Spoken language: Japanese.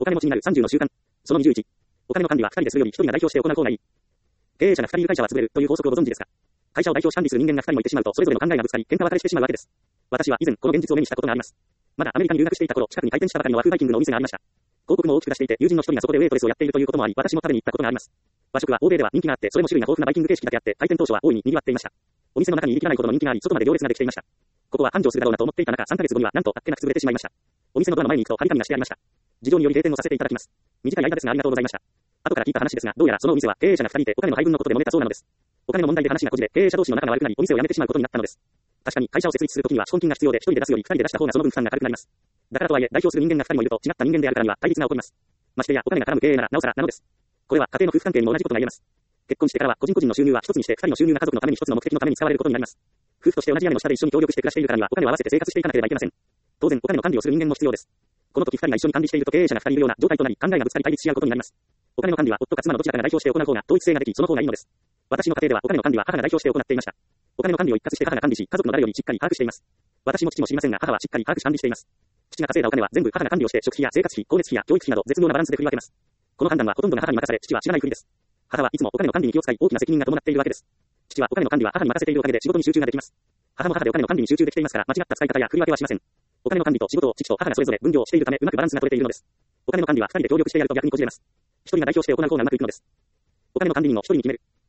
お金持ちになる30の習慣。その21。お金の管理は2人でするより1人が代表して行う方がいい。経営者が2人いる会社は潰れるという法則をご存知ですか？会社を代表し管理する人間が2人もいてしまうと、それぞれの考えがぶつかり、喧嘩別れしてしまうわけです。私は以前、この現実を目にしたことがあります。まだアメリカに留学していた頃、近くに開店したばかりの和風バイキングのお店がありました。広告も大きく出していて、友人の一人がそこでウェイトレスをやっているということもあり、私も食べに行ったことがあります。和食は欧米では人気があって、それも種類が豊富なバイキング形式だけあって、開店当初は大いに賑わっていました。お店の中に入りきらないほどの人気があり、外まで行列ができていました。ここは繁盛するだろうなと思っていた中、3ヶ月後にはなんとあっけなく潰れてしまいました。お店のドアの前に行くと張り紙がしてありました。事情により閉店をさせていただきます。短い間ですがありがとうございました。後から聞いた話ですが、どうやらそのお店は経営者が2人いてお金の配分のことで揉めたそうなのです。お金の問題で話がこじれ、経営者同士の仲が悪くなり、お店を辞めてしまうことになったのです。確かに会社を設立するときには資本金が必要で、1人で出すより2人で出した方がその分負担が軽くなります。だからとはいえ、代表する人間が2人もいると違った人間であるからには対立が起こります。ましてやお金が絡む経営ならなおさらなのです。これは家庭の夫婦関係にも同じことが言えます。結婚してからは個人個人の収入は一つにして、2人の収入が家族のために一つの目的のために使われることになります。夫婦として同じ屋根の下で一緒に協力して暮らしているからにはお金を合わせて生活していかなければいけません。当然お金の管理をする人間も必要です。この時2人が一緒に管理していると経営者が2人いるような状態となり、考えがぶつかり対立し合うことになります。お金の管理は夫か妻のどちらかが代表して行う方が統一性ができ、その方がいいのです。私の家庭ではお金の管理は母が代表して行っていました。お金の管理を一括して母が管理し、家族の誰よりしっかり把握しています。私も父も知りませんが、母はしっかり把握し管理しています。父が稼いだお金は全部母が管理をして、食費や生活費、光熱費や教育費など絶妙なバランスで振り分けます。この判断はほとんどが母に任され、父は知らないふりです。母はいつもお金の管理に気を使い、大きな責任が伴っているわけです。父はお金の管理は母に任せているおかげで仕事に集中ができます。母も母でお金の管理に集中できていますから、間違った使い方や振り分けはしません。お金の管理と仕事を父と母がそれぞれ分業しているため、うまくバランスが取れているのです。お金の管理は2人で協力してやると逆にこじれます。1人が代表して行う方がうまくいくのです。お金の管理人を1人に決める。